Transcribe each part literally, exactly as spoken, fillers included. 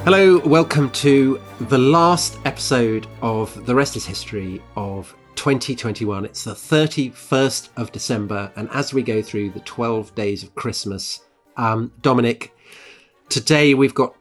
Hello, welcome to the last episode of The Rest is History of twenty twenty-one. It's the thirty-first of December, and as we go through the twelve days of Christmas, um, Dominic, today we've got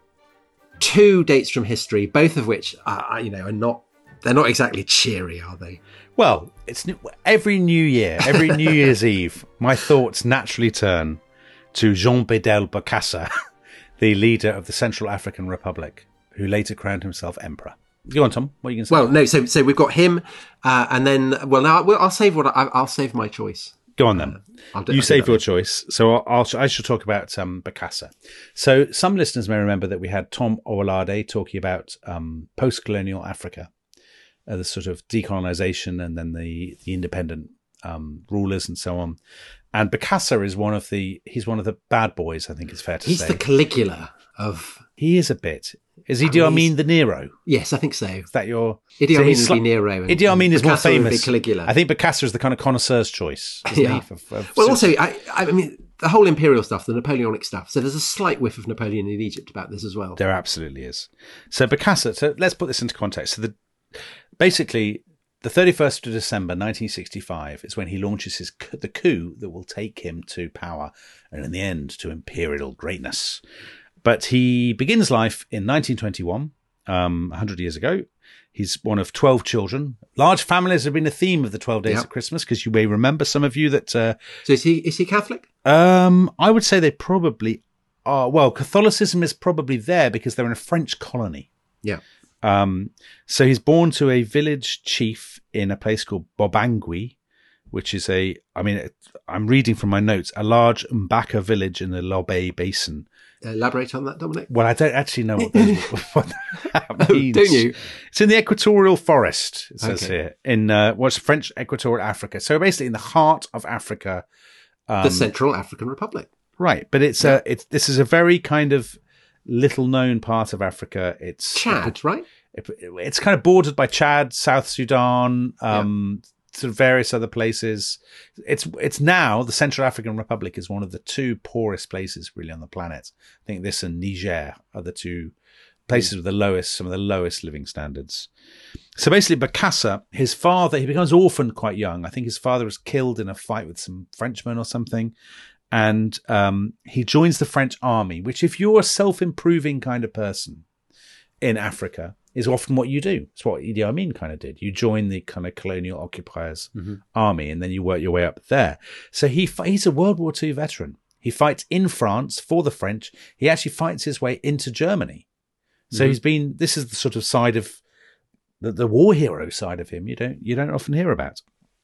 two dates from history, both of which are, you know, are not, they're not exactly cheery, are they? Well, it's every New Year, every New Year's Eve, my thoughts naturally turn to Jean Bedel Bokassa, the leader of the Central African Republic, who later crowned himself emperor. Go on, Tom. What are you going to say? Well, no. So, so we've got him, uh, and then, well, now I'll, I'll save what I, I'll save my choice. Go on then. Uh, I'll do, you I'll save your choice. So I'll, I'll I shall talk about um, Bokassa. So some listeners may remember that we had Tom Owolade talking about um, post-colonial Africa, uh, the sort of decolonization, and then the the independent um, rulers and so on. And Bokassa is one of the, he's one of the bad boys, I think it's fair to he's say. He's the Caligula of... He is a bit. Is he Idi Amin the Nero? Yes, I think so. Is that your... Idi Amin so would be Nero. And, Idi Amin is more famous. Caligula. I think Bokassa is the kind of connoisseur's choice, isn't yeah. he? For, for, well, also, I, I mean, the whole imperial stuff, the Napoleonic stuff. So there's a slight whiff of Napoleon in Egypt about this as well. There absolutely is. So Bokassa, so let's put this into context. So the basically... The thirty-first of December nineteen sixty-five is when he launches his the coup that will take him to power and in the end to imperial greatness. But he begins life in nineteen twenty-one, um, one hundred years ago. He's one of twelve children. Large families have been a theme of the twelve Days yep. of Christmas, because you may remember, some of you, that... Uh, so is he is he Catholic? Um, I would say they probably are. Well, Catholicism is probably there because they're in a French colony. Yeah. Um, so he's born to a village chief in a place called Bobangui, which is a, I mean, I'm reading from my notes, a large Mbaka village in the Lobe Basin. Elaborate on that, Dominic. Well, I don't actually know what, those, what that means. Oh, don't you? It's in the equatorial forest, it says okay. here, in uh, what's French equatorial Africa. So basically in the heart of Africa. Um, the Central African Republic. Right. But it's yeah. a, it's, this is a very kind of little known part of Africa. It's Chad, it, right? It, it's kind of bordered by Chad, South Sudan, um, yeah. sort of various other places. It's it's now the Central African Republic is one of the two poorest places really on the planet. I think this and Niger are the two places with the lowest, some of the lowest living standards. So basically, Bokassa, his father, he becomes orphaned quite young. I think his father was killed in a fight with some Frenchmen or something. And um, he joins the French army, which if you're a self-improving kind of person in Africa, is often what you do. It's what Idi Amin kind of did. You join the kind of colonial occupiers' mm-hmm. army, and then you work your way up there. So he he's a World War Two veteran. He fights in France for the French. He actually fights his way into Germany. So mm-hmm. he's been, this is the sort of side of, the, the war hero side of him you don't you don't often hear about.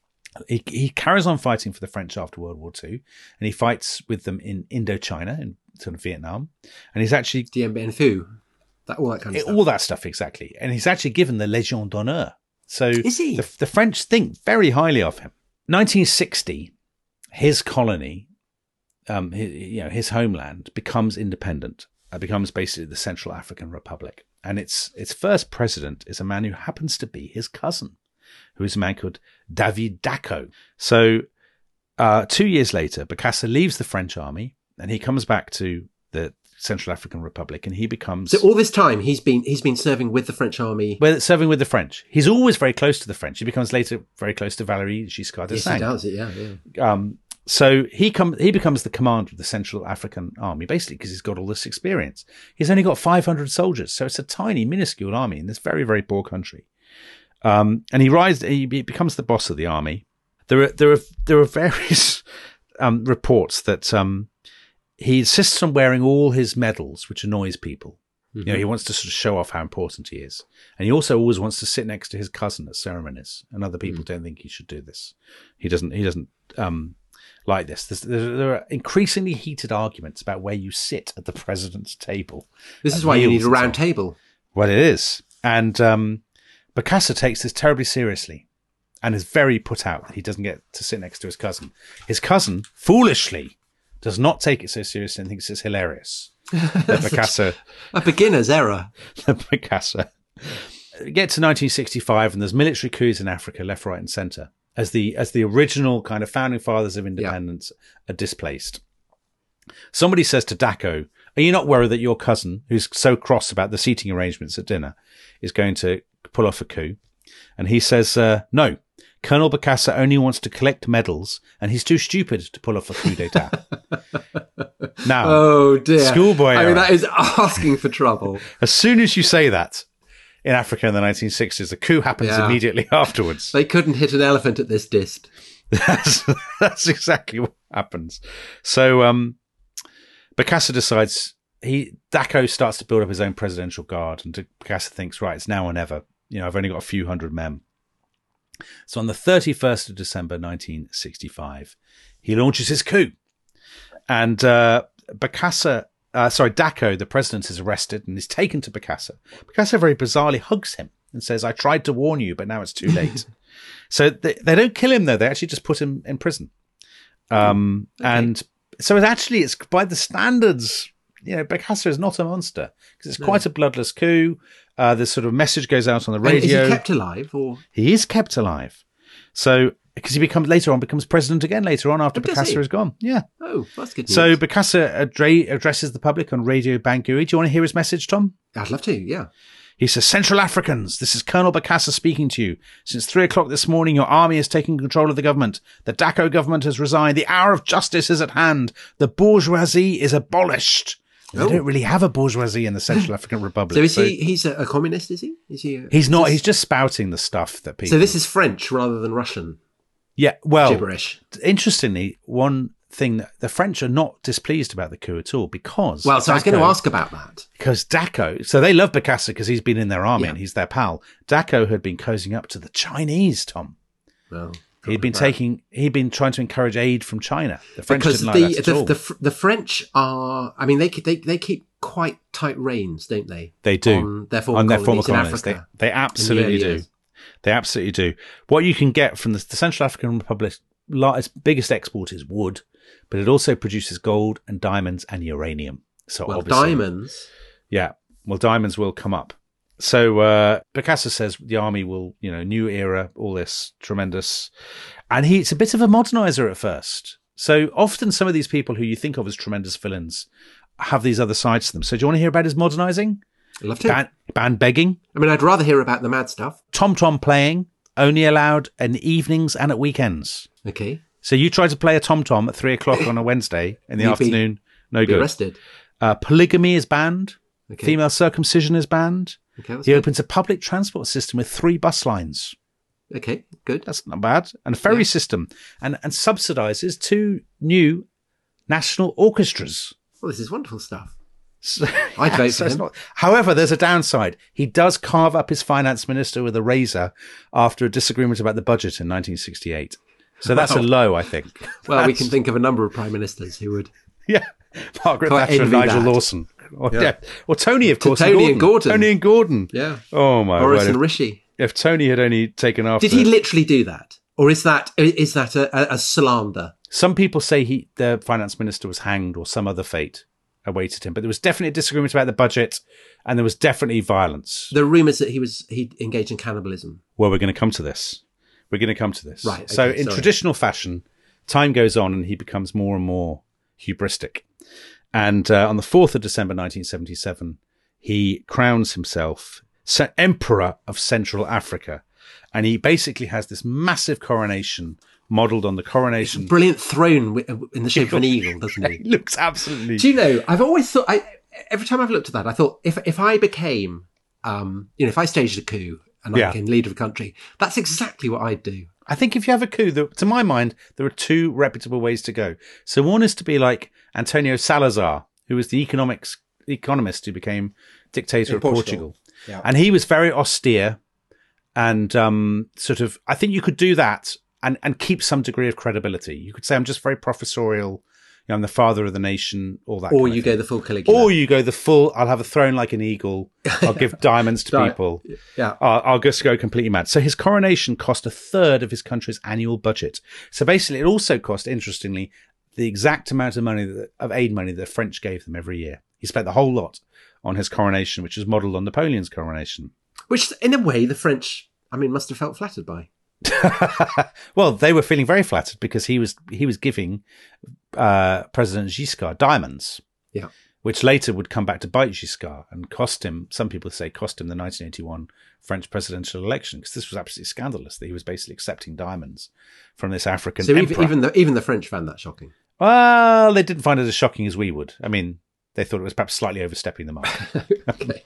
He, he carries on fighting for the French after World War Two, and he fights with them in Indochina, in sort of Vietnam. And he's actually... Dien Bien Phu, that, all that kind of stuff. All that stuff, exactly. And he's actually given the Légion d'honneur. So is he? The, the French think very highly of him. nineteen sixty, his colony, um, his, you know, his homeland, becomes independent. It becomes basically the Central African Republic. And its its first president is a man who happens to be his cousin, who is a man called David Dacko. So uh, two years later, Bokassa leaves the French army and he comes back to the Central African Republic, and he becomes... So all this time he's been he's been serving with the French army? Well, serving with the French. He's always very close to the French. He becomes later very close to Valéry Giscard d'Estaing. Yes, he does it, yeah. yeah. Um, so he come, he becomes the commander of the Central African Army, basically because he's got all this experience. He's only got five hundred soldiers, so it's a tiny, minuscule army in this very, very poor country. Um, and he rises, he becomes the boss of the army. There are, there are, there are various, um, reports that, um, he insists on wearing all his medals, which annoys people. Mm-hmm. You know, he wants to sort of show off how important he is. And he also always wants to sit next to his cousin at ceremonies, and other people mm. don't think he should do this. He doesn't, he doesn't, um, like this. There's, there, there are increasingly heated arguments about where you sit at the president's table. This is why you need a round table. Well, it is. And, um, Bokassa takes this terribly seriously and is very put out that he doesn't get to sit next to his cousin. His cousin, foolishly, does not take it so seriously and thinks it's hilarious. That Bokassa... a beginner's error. That Bokassa... Get to nineteen sixty-five and there's military coups in Africa, left, right and centre, as the as the original kind of founding fathers of independence yeah. are displaced. Somebody says to Dacko, are you not worried that your cousin, who's so cross about the seating arrangements at dinner, is going to pull off a coup? And he says, uh, no, Colonel Bokassa only wants to collect medals and he's too stupid to pull off a coup d'etat. Now, oh dear. Schoolboy I era. mean, that is asking for trouble. As soon as you say that in Africa in the nineteen sixties, the coup happens Yeah. immediately afterwards. They couldn't hit an elephant at this dist. That's, that's exactly what happens. So, um, Bokassa decides he, Dacko starts to build up his own presidential guard, and Bokassa thinks, right, it's now or never. You know, I've only got a few hundred men. So on the thirty-first of December, nineteen sixty-five, he launches his coup. And, uh, Bokassa, uh, sorry, Dacko, the president, is arrested and is taken to Bokassa. Bokassa very bizarrely hugs him and says, I tried to warn you, but now it's too late. So they, they don't kill him, though. They actually just put him in prison. Um, okay. And so it actually, it's by the standards, you know, Bokassa is not a monster because it's no. quite a bloodless coup. Uh, this sort of message goes out on the radio. And is he kept alive? Or He is kept alive. So, because he becomes, later on, becomes president again later on after oh, Bokassa is gone. Yeah. Oh, that's good news. So Bokassa adre- addresses the public on Radio Bangui. Do you want to hear his message, Tom? I'd love to, yeah. He says, Central Africans, this is Colonel Bokassa speaking to you. Since three o'clock this morning, your army has taken control of the government. The Dacko government has resigned. The hour of justice is at hand. The bourgeoisie is abolished. Oh. They don't really have a bourgeoisie in the Central African Republic. So is so he, he's a, a communist, is he? Is he? A, he's not, this... he's just spouting the stuff that people... So this is French rather than Russian? Yeah, well... Gibberish. Interestingly, one thing that the French are not displeased about the coup at all because... Well, so Dacko, I was going to ask about that. Because Dacko... So they love Bokassa because he's been in their army yeah. and he's their pal. Dacko had been cozying up to the Chinese, Tom. Well... He'd been taking. He'd been trying to encourage aid from China. The French because didn't the, like that at the, all. The, the French are. I mean, they they they keep quite tight reins, don't they? They do on their former on their colonies former in colonies. Africa. They, they absolutely the do. years. They absolutely do. What you can get from the, the Central African Republic, its biggest export is wood, but it also produces gold and diamonds and uranium. So well, obviously, diamonds. Yeah, well, diamonds will come up. So uh, Bokassa says the army will, you know, new era, all this tremendous. And he, it's a bit of a modernizer at first. So often some of these people who you think of as tremendous villains have these other sides to them. So do you want to hear about his modernizing? I'd love to. Band, band begging. I mean, I'd rather hear about the mad stuff. Tom-tom playing, only allowed in evenings and at weekends. Okay. So you try to play a tom-tom at three o'clock on a Wednesday in the You'd afternoon, be, no good. Be arrested. Uh, polygamy is banned. Okay. Female circumcision is banned. Okay, he good. opens a public transport system with three bus lines. Okay, good. That's not bad. And a ferry yeah. system. And and subsidises two new national orchestras. Well, this is wonderful stuff. So, I'd yeah, vote so for him. not, however, there's a downside. He does carve up his finance minister with a razor after a disagreement about the budget in nineteen sixty-eight. So that's wow. a low, I think. Well, that's, we can think of a number of prime ministers who would... Yeah. Margaret Quite Thatcher and Nigel that. Lawson. Or, yeah. Yeah. Or Tony, of To course. Tony and Gordon. and Gordon. Tony and Gordon. Yeah. Oh, my Boris word. and Rishi. If Tony had only taken after... Did he literally do that? Or is that is that a, a slander? Some people say he, the finance minister was hanged or some other fate awaited him. But there was definitely a disagreement about the budget and there was definitely violence. There are rumours that he was he engaged in cannibalism. Well, we're going to come to this. We're going to come to this. Right. Okay, so in sorry. traditional fashion, time goes on and he becomes more and more hubristic. And uh, on the fourth of December, nineteen seventy-seven, he crowns himself Emperor of Central Africa. And he basically has this massive coronation modelled on the coronation. Brilliant throne in the shape of an eagle, doesn't he? It looks absolutely... Do you know, I've always thought, I, every time I've looked at that, I thought if if I became, um, you know, if I staged a coup and I Yeah. became leader of a country, that's exactly what I'd do. I think if you have a coup, the, to my mind, there are two reputable ways to go. So one is to be like Antonio Salazar, who was the economics economist who became dictator In of Portugal. Portugal. Yeah. And he was very austere and um, sort of, I think you could do that and, and keep some degree of credibility. You could say, I'm just very professorial. You know, I'm the father of the nation, all that Or kind you of go thing. the full Caligula. Or you go the full, I'll have a throne like an eagle. I'll give diamonds to Di- people. Yeah. I'll, I'll just go completely mad. So his coronation cost a third of his country's annual budget. So basically it also cost, interestingly, the exact amount of money, that, of aid money that the French gave them every year. He spent the whole lot on his coronation, which was modelled on Napoleon's coronation. Which, in a way, the French, I mean, must have felt flattered by. Well, they were feeling very flattered because he was he was giving uh, President Giscard diamonds. Yeah. which later would come back to bite Giscard and cost him, some people say cost him the nineteen eighty-one French presidential election, because this was absolutely scandalous that he was basically accepting diamonds from this African so emperor. even, even the even the French found that shocking. Well, they didn't find it as shocking as we would. I mean, they thought it was perhaps slightly overstepping the mark. Okay.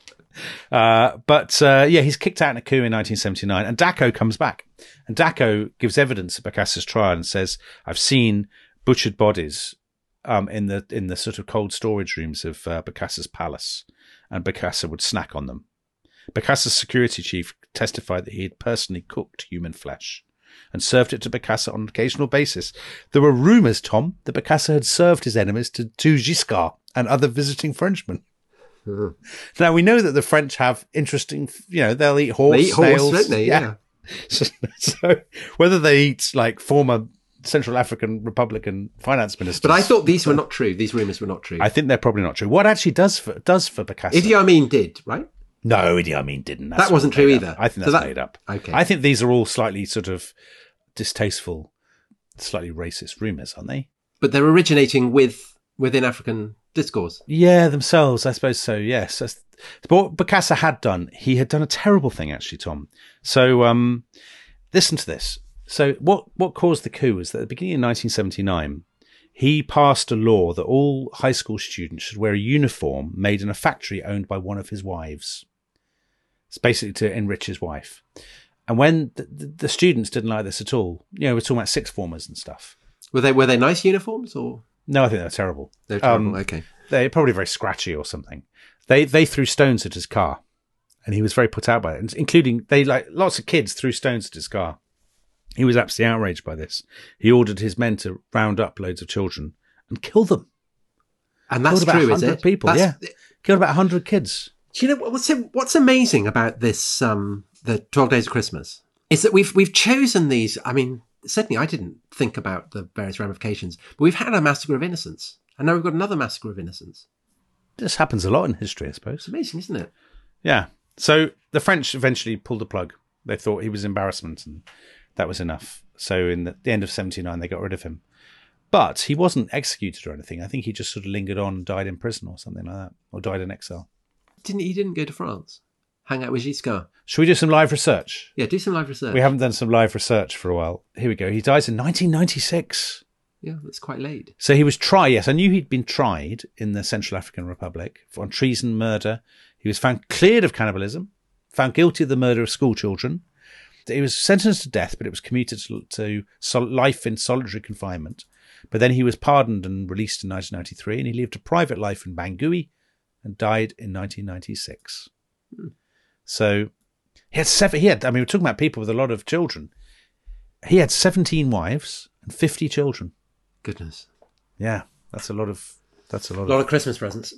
uh, but uh, yeah, he's kicked out in a coup in nineteen seventy-nine, and Dacko comes back. And Dacko gives evidence at Bokassa's trial and says, "I've seen butchered bodies um, in the in the sort of cold storage rooms of uh, Bokassa's palace, and Bokassa would snack on them." Bokassa's security chief testified that he had personally cooked human flesh and served it to Bokassa on an occasional basis. There were rumours, Tom, that Bokassa had served his enemies to, to Giscard and other visiting Frenchmen. Mm-hmm. Now, we know that the French have interesting, you know, they'll eat horse, they eat snails. horse, don't they? Yeah. yeah. So, so whether they eat like former Central African Republican finance ministers. But I thought these were not true. These rumours were not true. I think they're probably not true. What actually does for, does for Bokassa? Idi Amin did, right? No, Idi Amin didn't. That's that wasn't true either. Up. I think so that's that, made up. Okay. I think these are all slightly sort of distasteful, slightly racist rumours, aren't they? But they're originating with within African discourse. Yeah, themselves, I suppose so, yes. That's, but what Bokassa had done, he had done a terrible thing, actually, Tom. So um, listen to this. So what, what caused the coup was that at the beginning of nineteen seventy-nine, he passed a law that all high school students should wear a uniform made in a factory owned by one of his wives. It's basically to enrich his wife. And when the, the, the students didn't like this at all, you know, we're talking about sixth formers and stuff. Were they were they nice uniforms or? No, I think they're terrible. They're terrible. Um, okay. They're probably very scratchy or something. They they threw stones at his car, and he was very put out by it, including they like lots of kids threw stones at his car. He was absolutely outraged by this. He ordered his men to round up loads of children and kill them. And that's Killed about true, is it? People, that's, yeah. Killed about one hundred kids. Do you know what's what's amazing about this? Um, the twelve Days of Christmas is that we've we've chosen these. I mean, certainly I didn't think about the various ramifications, but we've had a massacre of innocents, and now we've got another massacre of innocents. This happens a lot in history, I suppose. It's amazing, isn't it? Yeah. So the French eventually pulled the plug. They thought he was embarrassment, and that was enough. So in the, the end of seventy-nine, they got rid of him. But he wasn't executed or anything. I think he just sort of lingered on and died in prison or something like that, or died in exile. Didn't he? Didn't go to France, hang out with Giscard. Should we do some live research? Yeah, do some live research. We haven't done some live research for a while. Here we go. He dies in nineteen ninety-six. Yeah, that's quite late. So he was tried. Yes, I knew he'd been tried in the Central African Republic for on treason, murder. He was found cleared of cannibalism, found guilty of the murder of school children. He was sentenced to death, but it was commuted to, to sol- life in solitary confinement. But then he was pardoned and released in nineteen ninety-three, and he lived a private life in Bangui and died in nineteen ninety-six. Hmm. So he had seven. He had. I mean, we're talking about people with a lot of children. He had seventeen wives and fifty children. Goodness. Yeah, that's a lot of. That's a lot. A lot of, of Christmas presents.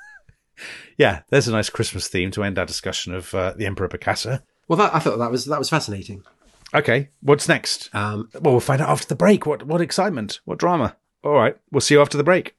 Yeah, there's a nice Christmas theme to end our discussion of uh, the Emperor Bokassa. Well, that, I thought that was that was fascinating. Okay, what's next? Um, well, we'll find out after the break. What what excitement? What drama? All right, we'll see you after the break.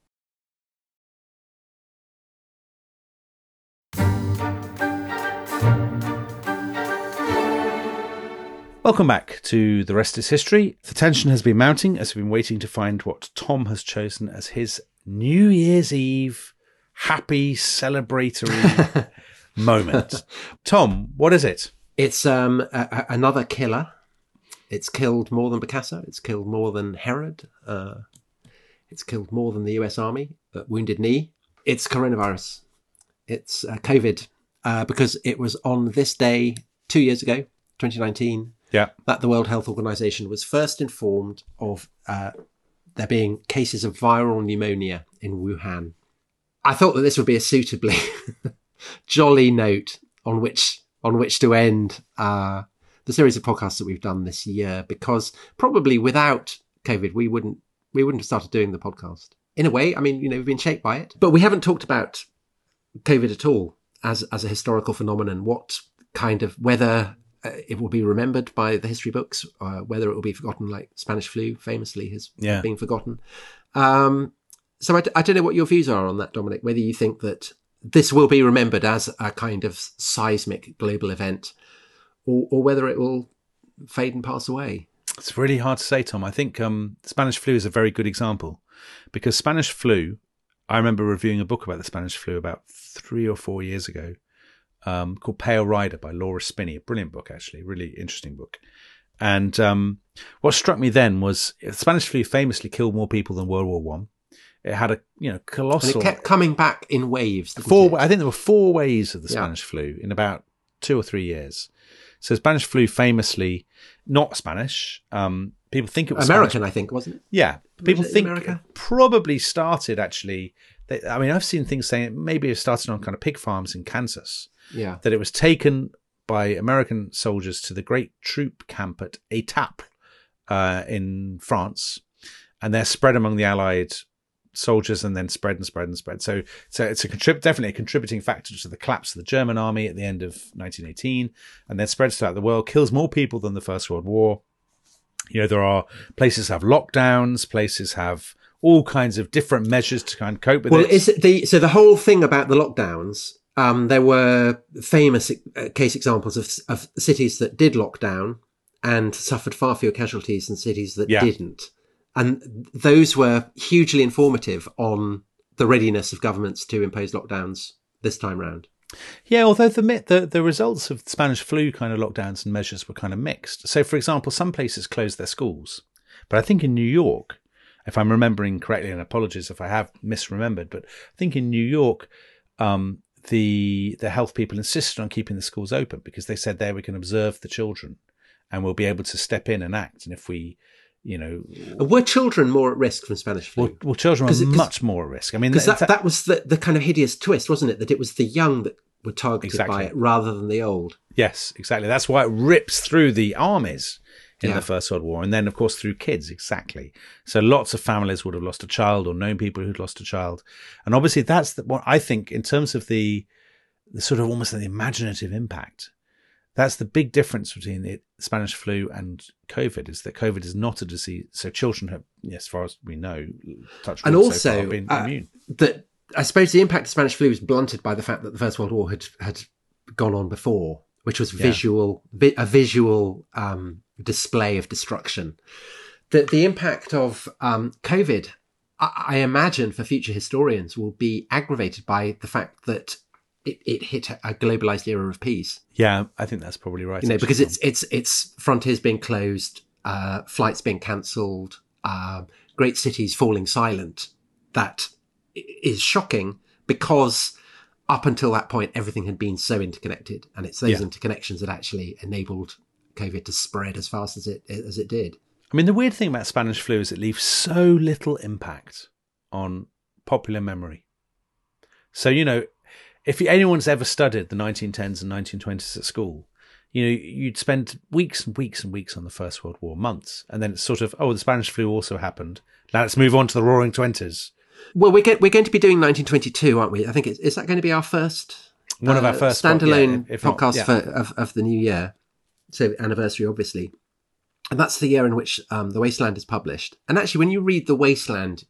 Welcome back to The Rest is History. The tension has been mounting as we've been waiting to find what Tom has chosen as his New Year's Eve happy celebratory moment. Tom, what is it? It's um, a, a, another killer. It's killed more than Bokassa. It's killed more than Herod. Uh, it's killed more than the U S Army at Wounded Knee. It's coronavirus. It's uh, COVID, uh, because it was on this day two years ago, twenty nineteen, yeah, that the World Health Organization was first informed of uh, there being cases of viral pneumonia in Wuhan. I thought that this would be a suitably jolly note on which on which to end uh, the series of podcasts that we've done this year, because probably without COVID, we wouldn't we wouldn't have started doing the podcast. In a way, I mean, you know, we've been shaped by it, but we haven't talked about COVID at all as as a historical phenomenon. What kind of whether uh, it will be remembered by the history books, uh, whether it will be forgotten, like Spanish flu famously has yeah. been forgotten. Um, so I, d- I don't know what your views are on that, Dominic. Whether you think that this will be remembered as a kind of seismic global event, or, or whether it will fade and pass away. It's really hard to say, Tom. I think um, Spanish flu is a very good example, because Spanish flu, I remember reviewing a book about the Spanish flu about three or four years ago, um, called Pale Rider by Laura Spinney. A brilliant book, actually, really interesting book. And um, what struck me then was the Spanish flu famously killed more people than World War One. It had a you know colossal. And it kept coming back in waves. Four, I think there were four waves of the Yeah. Spanish flu in about two or three years. So Spanish flu famously not Spanish. Um, people think it was American, Spanish. I think, wasn't it? Yeah, people it think America? it probably started actually. They, I mean, I've seen things saying maybe it started on kind of pig farms in Kansas. Yeah. That it was taken by American soldiers to the great troop camp at Étaples uh, in France, and they're spread among the Allied soldiers and then spread and spread and spread. So, so it's a contrib- definitely a contributing factor to the collapse of the German army at the end of nineteen eighteen, and then spreads throughout the world, kills more people than the First World War. You know, there are places have lockdowns, places have all kinds of different measures to kind of cope with Well, it. is it the so the whole thing about the lockdowns? Um, there were famous uh, case examples of, of cities that did lock down and suffered far fewer casualties than cities that Yeah. didn't. And those were hugely informative on the readiness of governments to impose lockdowns this time round. Yeah, although the, mi- the the results of Spanish flu kind of lockdowns and measures were kind of mixed. So, for example, some places closed their schools. But I think in New York, if I'm remembering correctly, and apologies if I have misremembered, but I think in New York, um, the the health people insisted on keeping the schools open because they said there we can observe the children and we'll be able to step in and act. And if we, you know... Were children more at risk from Spanish flu? Well, well children were 'Cause it- 'cause- much more at risk. I mean, Because th- that, that was the, the kind of hideous twist, wasn't it? That it was the young that were targeted Exactly. by it rather than the old. Yes, exactly. That's why it rips through the armies in Yeah. the First World War. And then, of course, through kids. Exactly. So lots of families would have lost a child or known people who'd lost a child. And obviously that's the, what I think in terms of the, the sort of almost the imaginative impact. That's the big difference between the Spanish flu and COVID is that COVID is not a disease. So children have, as far as we know, touch And wood, also, so far, been uh, immune. that I suppose the impact of Spanish flu was blunted by the fact that the First World War had had gone on before, which was Yeah. visual, vi- a visual um, display of destruction. The the impact of um, COVID, I, I imagine, for future historians, will be aggravated by the fact that it, it hit a globalized era of peace. Yeah, I think that's probably right. You know, actually, because Tom. it's it's it's frontiers being closed, uh, flights being cancelled, uh, great cities falling silent. That i- is shocking because up until that point, everything had been so interconnected, and it's those Yeah. interconnections that actually enabled COVID to spread as fast as it as it did. I mean, the weird thing about Spanish flu is it leaves so little impact on popular memory. So, you know, if anyone's ever studied the nineteen tens and nineteen twenties at school, you know, you'd spend weeks and weeks and weeks on the First World War, months. And then it's sort of, oh, the Spanish flu also happened. Now let's move on to the Roaring Twenties. Well, we're, get, we're going to be doing nineteen twenty-two, aren't we? I think it's, is that going to be our first One of our uh, first standalone yeah, if not- podcast yeah. for, of, of the new year. So anniversary, obviously. And that's the year in which um, The Wasteland is published. And actually, when you read The Wasteland,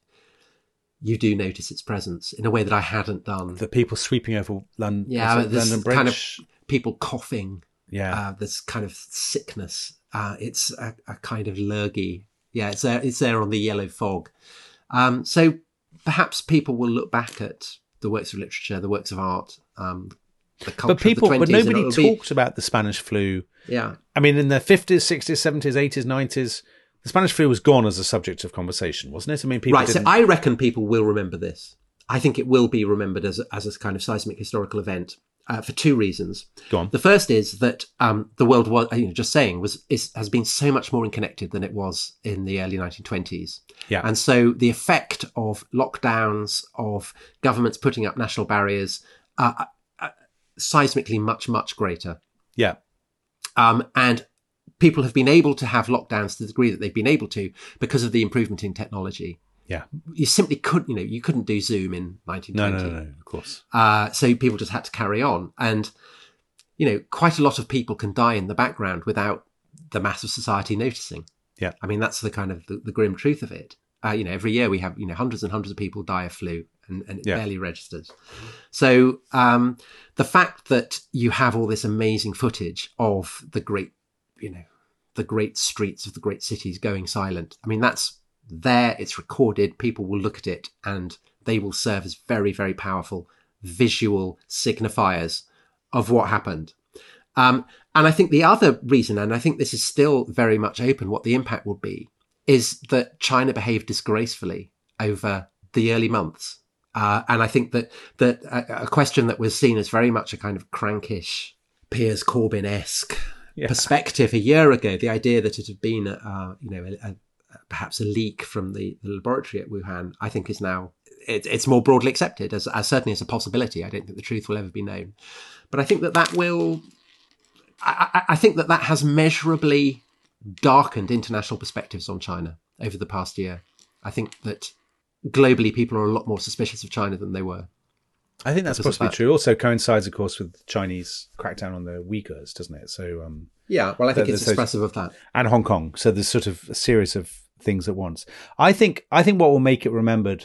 you do notice its presence in a way that I hadn't done. The people sweeping over London, Yeah, but there's London Bridge. kind of people coughing. yeah. Uh, there's kind of sickness. Uh, it's a, a kind of lurgy. Yeah, it's there. It's there on the yellow fog. Um, so perhaps people will look back at the works of literature, the works of art, um, the culture but people, of the but twenties. nobody and it'll be- talked about the Spanish flu. Yeah. I mean, in the fifties, sixties, seventies, eighties, nineties, the Spanish flu was gone as a subject of conversation, wasn't it? I mean, people Right. So didn't... I reckon people will remember this. I think it will be remembered as, as a kind of seismic historical event uh, for two reasons. Go on. The first is that um, the world was, you know, just saying, was is, has been so much more connected than it was in the early nineteen twenties. Yeah. And so the effect of lockdowns, of governments putting up national barriers, uh, uh, seismically much, much greater. Yeah. Um, and people have been able to have lockdowns to the degree that they've been able to because of the improvement in technology. Yeah. You simply couldn't, you know, you couldn't do Zoom in nineteen No, twenty. no, no, no, of course. Uh, so people just had to carry on. And, you know, quite a lot of people can die in the background without the mass of society noticing. Yeah. I mean, that's the kind of the, the grim truth of it. Uh, you know, every year we have, you know, hundreds and hundreds of people die of flu and, and it's Yeah. barely registered. So um, the fact that you have all this amazing footage of the great, you know, the great streets of the great cities going silent. I mean, that's there, it's recorded, people will look at it and they will serve as very, very powerful visual signifiers of what happened. Um, and I think the other reason, and I think this is still very much open, what the impact will be, is that China behaved disgracefully over the early months. Uh, and I think that that a, a question that was seen as very much a kind of crankish, Piers Corbyn-esque yeah. perspective a year ago, the idea that it had been, uh, you know, a, a, perhaps a leak from the, the laboratory at Wuhan, I think is now, it, it's more broadly accepted as, as certainly as a possibility. I don't think the truth will ever be known. But I think that that will, I, I think that that has measurably darkened international perspectives on China over the past year. I think that globally people are a lot more suspicious of China than they were. I think that's possibly that. true. Also coincides, of course, with the Chinese crackdown on the Uyghurs, doesn't it? So um, yeah, well, I think it's expressive of that. And Hong Kong. So there's sort of a series of things at once. I think I think what will make it remembered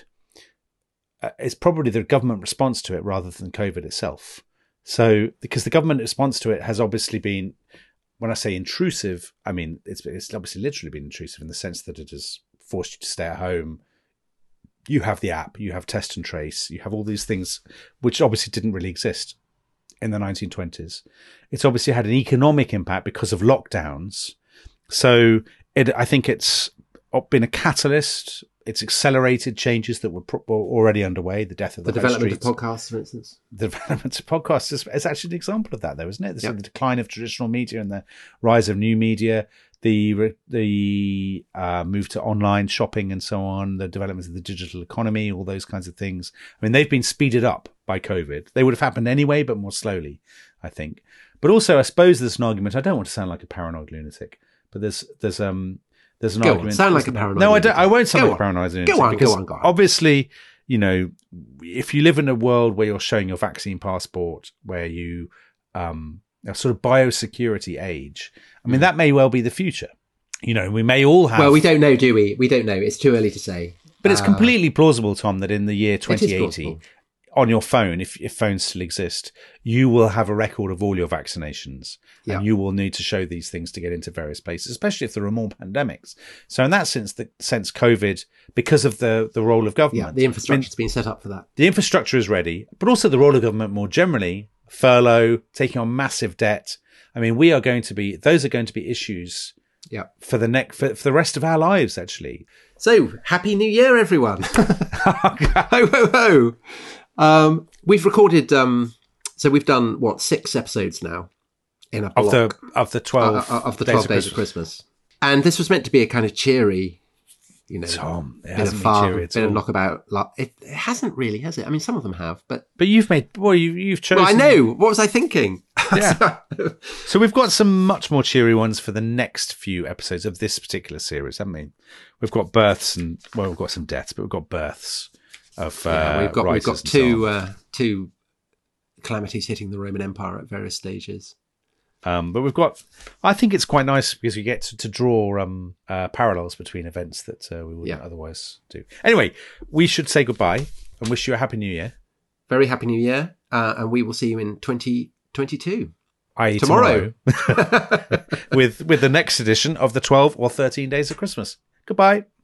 uh, is probably the government response to it rather than COVID itself. So because the government response to it has obviously been, when I say intrusive, I mean, it's, it's obviously literally been intrusive in the sense that it has forced you to stay at home. You have the app, you have test and trace, you have all these things which obviously didn't really exist in the nineteen twenties. It's obviously had an economic impact because of lockdowns. So it, I think it's been a catalyst. It's accelerated changes that were, pro- were already underway. The death of the, the development of podcasts, for instance. The development of podcasts is, is actually an example of that, though, isn't it? This yep. is the decline of traditional media and the rise of new media. The the uh, move to online shopping and so on, the development of the digital economy, all those kinds of things. I mean, they've been speeded up by COVID. They would have happened anyway, but more slowly, I think. But also, I suppose there's an argument. I don't want to sound like a paranoid lunatic, but there's there's um there's an go argument. On, sound like a paranoid. No, lunatic. I don't. I won't sound go like on. a paranoid lunatic. Go on, because go on, go on. Obviously, you know, if you live in a world where you're showing your vaccine passport, where you um a sort of biosecurity age, I mean, mm. that may well be the future. You know, we may all have... Well, we don't know, do we? We don't know. It's too early to say. But it's uh, completely plausible, Tom, that in the year twenty eighty, on your phone, if, if phones still exist, you will have a record of all your vaccinations. Yeah. And you will need to show these things to get into various places, especially if there are more pandemics. So in that sense, the sense COVID, because of the, the role of government... Yeah, the infrastructure's I mean, been set up for that. The infrastructure is ready, but also the role of government more generally, furlough, taking on massive debt. I mean, we are going to be... Those are going to be issues... Yeah, for the next for, for the rest of our lives, actually. So, Happy New Year, everyone! Ho ho ho! Um, we've recorded. Um, so we've done what six episodes now in a block of the of the twelve uh, of the twelve days, days of, Christmas. of Christmas, and this was meant to be a kind of cheery, you know, Tom, it bit hasn't of fun, been cheery at bit all. of knockabout. It, it hasn't really, has it? I mean, some of them have, but but you've made well, you you've chosen. Well, I know. What was I thinking? Yeah. So we've got some much more cheery ones for the next few episodes of this particular series, haven't we? We've got births and well, we've got some deaths, but we've got births of uh, yeah, we've got we've got so two uh, two calamities hitting the Roman Empire at various stages. Um, but we've got, I think it's quite nice because we get to, to draw um, uh, parallels between events that uh, we wouldn't yeah. otherwise do. Anyway, we should say goodbye and wish you a happy new year. Very happy new year, uh, and we will see you in twenty twenty-two. that is tomorrow, tomorrow. with with the next edition of the twelve or thirteen Days of Christmas. Goodbye.